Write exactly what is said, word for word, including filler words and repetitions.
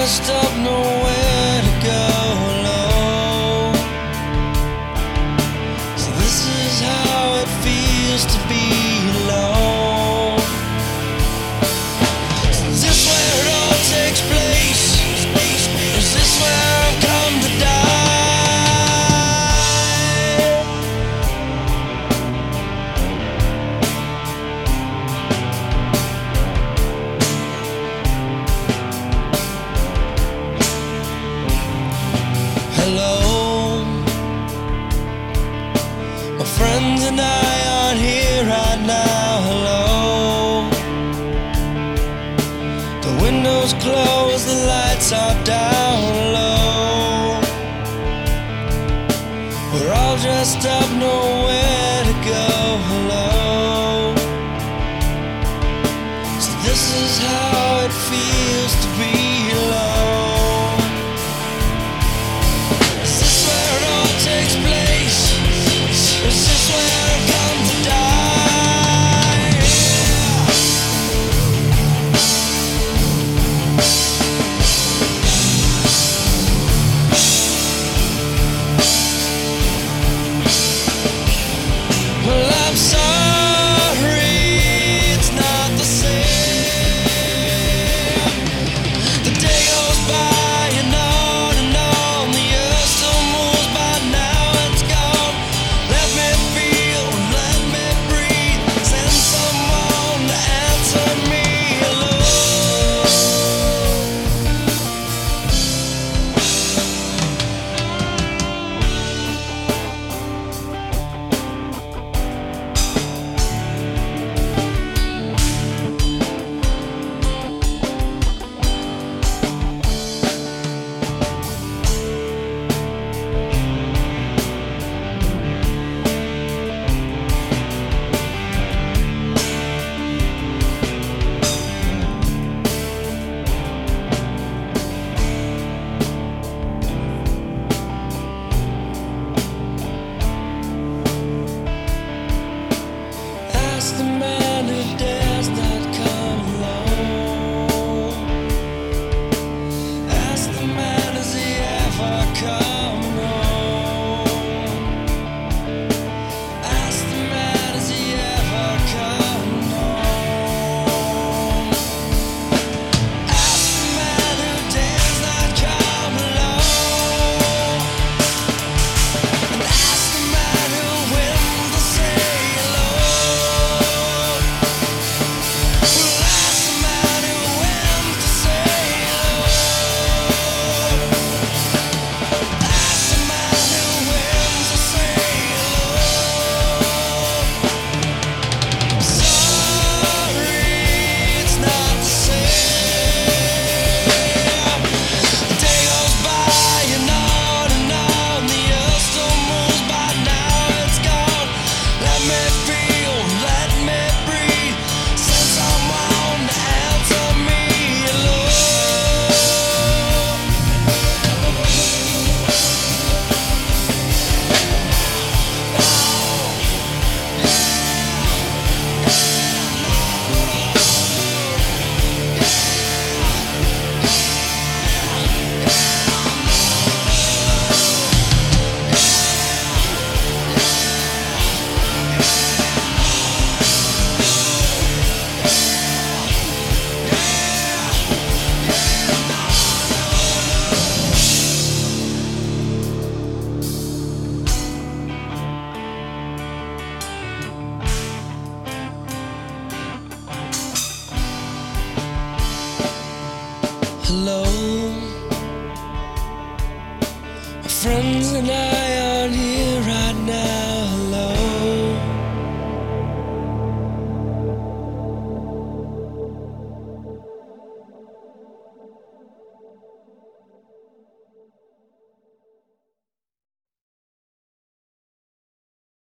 just don't know where to go alone. So this is how it feels to be alone. Is this where it all takes place? Is this where I've come to die? Hello, my friends and I aren't here right now. Hello, the windows closed, the lights are down low. We're all dressed up, nowhere to go. Hello, so this is how it feels to be alone. Is this where it all takes place? Is this where I've come to die? Well, I'm sorry, it's not the same. The day goes by and on and on. The earth still moves, but now it's gone. Let me feel, let me breathe. Send someone to answer me. Hello. Ask the man who dares not come alone. Ask the man, has he ever come home? Ask the man, has he ever come home? Ask the man who dares not come alone. And ask the man who will to say hello. Well, ask the man who will to say hello. Ask the man who will to say hello. Sorry, it's not the same. The day goes by and on and on. The earth still moves, but now it's gone. Let me feel, let me breathe. Send someone to answer me. Hello. Hello, my friends and I